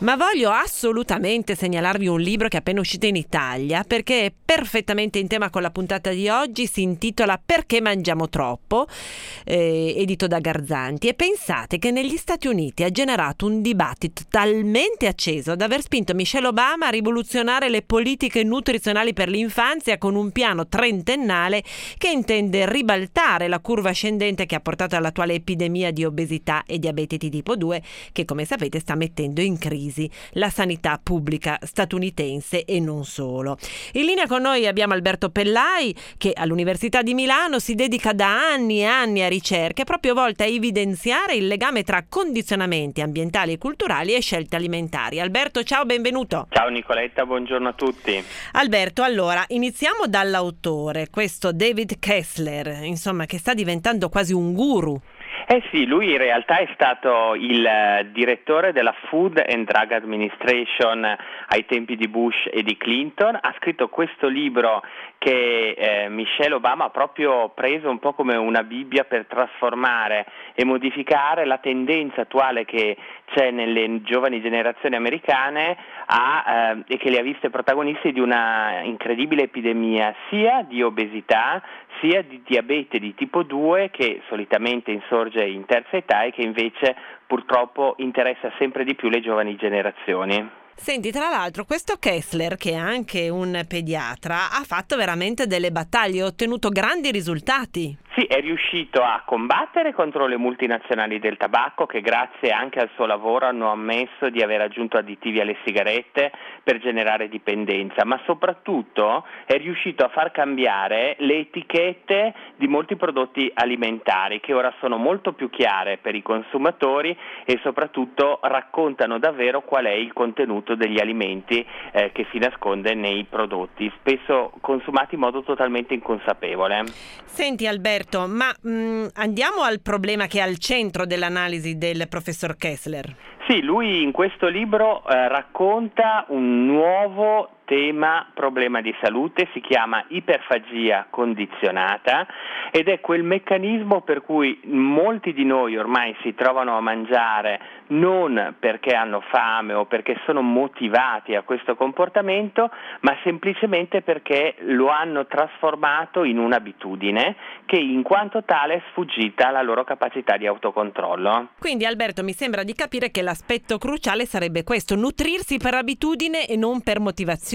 Ma voglio assolutamente segnalarvi un libro che è appena uscito in Italia, perché è perfettamente in tema con la puntata di oggi. Si intitola Perché mangiamo troppo, edito da Garzanti, e pensate che negli Stati Uniti ha generato un dibattito talmente acceso da aver spinto Michelle Obama a rivoluzionare le politiche nutrizionali per l'infanzia con un piano trentennale che intende ribaltare la curva ascendente che ha portato all'attuale epidemia di obesità e diabete di tipo 2, che come sapete sta mettendo in crisi la sanità pubblica statunitense e non solo. In linea con noi abbiamo Alberto Pellai, che all'Università di Milano si dedica da anni e anni a ricerche proprio volte a evidenziare il legame tra condizionamenti ambientali e culturali e scelte alimentari. Alberto, ciao, benvenuto. Ciao Nicoletta, buongiorno a tutti. Alberto, allora, iniziamo dall'autore, questo David Kessler, insomma, che sta diventando quasi un guru. Sì, lui in realtà è stato il direttore della Food and Drug Administration ai tempi di Bush e di Clinton. Ha scritto questo libro che Michelle Obama ha proprio preso un po' come una Bibbia per trasformare e modificare la tendenza attuale che c'è nelle giovani generazioni americane e che le ha viste protagoniste di una incredibile epidemia sia di obesità sia di diabete di tipo 2, che solitamente insorge in terza età e che invece purtroppo interessa sempre di più le giovani generazioni. Senti, tra l'altro questo Kessler, che è anche un pediatra, ha fatto veramente delle battaglie, ha ottenuto grandi risultati. Sì, è riuscito a combattere contro le multinazionali del tabacco, che grazie anche al suo lavoro hanno ammesso di aver aggiunto additivi alle sigarette per generare dipendenza, ma soprattutto è riuscito a far cambiare le etichette di molti prodotti alimentari, che ora sono molto più chiare per i consumatori e soprattutto raccontano davvero qual è il contenuto degli alimenti che si nasconde nei prodotti, spesso consumati in modo totalmente inconsapevole. Senti Alberto, ma andiamo al problema che è al centro dell'analisi del professor Kessler. Sì, lui in questo libro racconta un nuovo problema di salute, si chiama iperfagia condizionata ed è quel meccanismo per cui molti di noi ormai si trovano a mangiare non perché hanno fame o perché sono motivati a questo comportamento, ma semplicemente perché lo hanno trasformato in un'abitudine che in quanto tale è sfuggita alla loro capacità di autocontrollo. Quindi Alberto, mi sembra di capire che l'aspetto cruciale sarebbe questo: nutrirsi per abitudine e non per motivazione.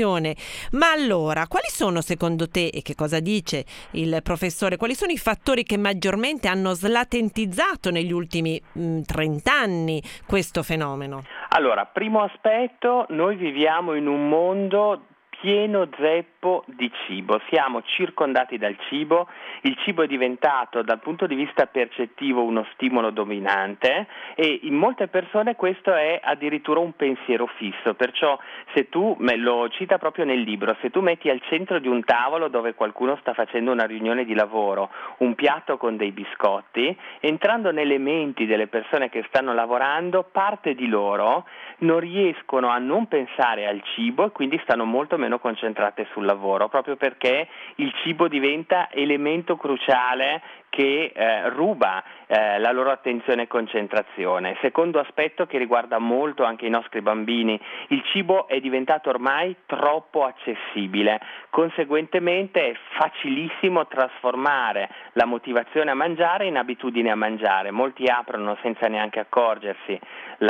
Ma allora, quali sono secondo te, e che cosa dice il professore, quali sono i fattori che maggiormente hanno slatentizzato negli ultimi 30 anni questo fenomeno? Allora, primo aspetto, noi viviamo in un mondo pieno zeppo di cibo, siamo circondati dal cibo, il cibo è diventato dal punto di vista percettivo uno stimolo dominante e in molte persone questo è addirittura un pensiero fisso, perciò se tu, me lo cita proprio nel libro, se tu metti al centro di un tavolo dove qualcuno sta facendo una riunione di lavoro un piatto con dei biscotti, entrando nelle menti delle persone che stanno lavorando, parte di loro non riescono a non pensare al cibo e quindi stanno molto meno concentrate sul lavoro, proprio perché il cibo diventa elemento cruciale che ruba la loro attenzione e concentrazione. Secondo aspetto che riguarda molto anche i nostri bambini, il cibo è diventato ormai troppo accessibile, conseguentemente è facilissimo trasformare la motivazione a mangiare in abitudine a mangiare. Molti aprono senza neanche accorgersi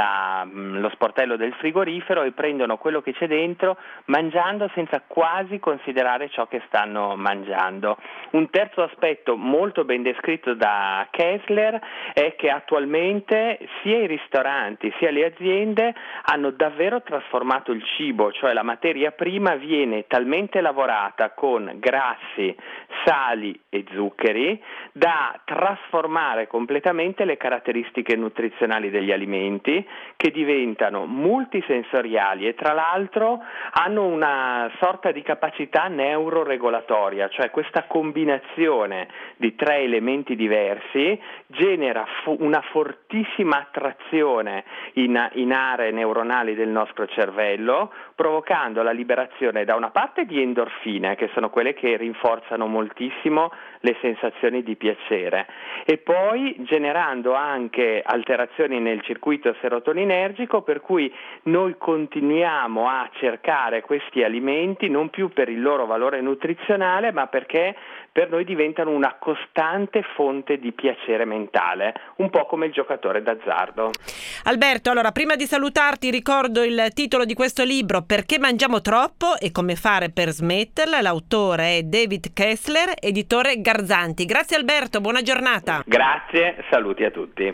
lo sportello del frigorifero e prendono quello che c'è dentro mangiando senza quasi considerare ciò che stanno mangiando. Un terzo aspetto molto ben descritto da Kessler è che attualmente sia i ristoranti sia le aziende hanno davvero trasformato il cibo, cioè la materia prima viene talmente lavorata con grassi, sali e zuccheri da trasformare completamente le caratteristiche nutrizionali degli alimenti, che diventano multisensoriali e tra l'altro hanno una sorta di capacità complessità neuroregolatoria, cioè questa combinazione di 3 elementi diversi genera una fortissima attrazione in aree neuronali del nostro cervello, provocando la liberazione da una parte di endorfine, che sono quelle che rinforzano moltissimo le sensazioni di piacere, e poi generando anche alterazioni nel circuito serotoninergico, per cui noi continuiamo a cercare questi alimenti non più per il loro valore nutrizionale, ma perché per noi diventano una costante fonte di piacere mentale, un po' come il giocatore d'azzardo. Alberto, allora prima di salutarti ricordo il titolo di questo libro, Perché mangiamo troppo e come fare per smetterla. L'autore è David Kessler, editore Garzanti. Grazie Alberto, buona giornata. Grazie, saluti a tutti.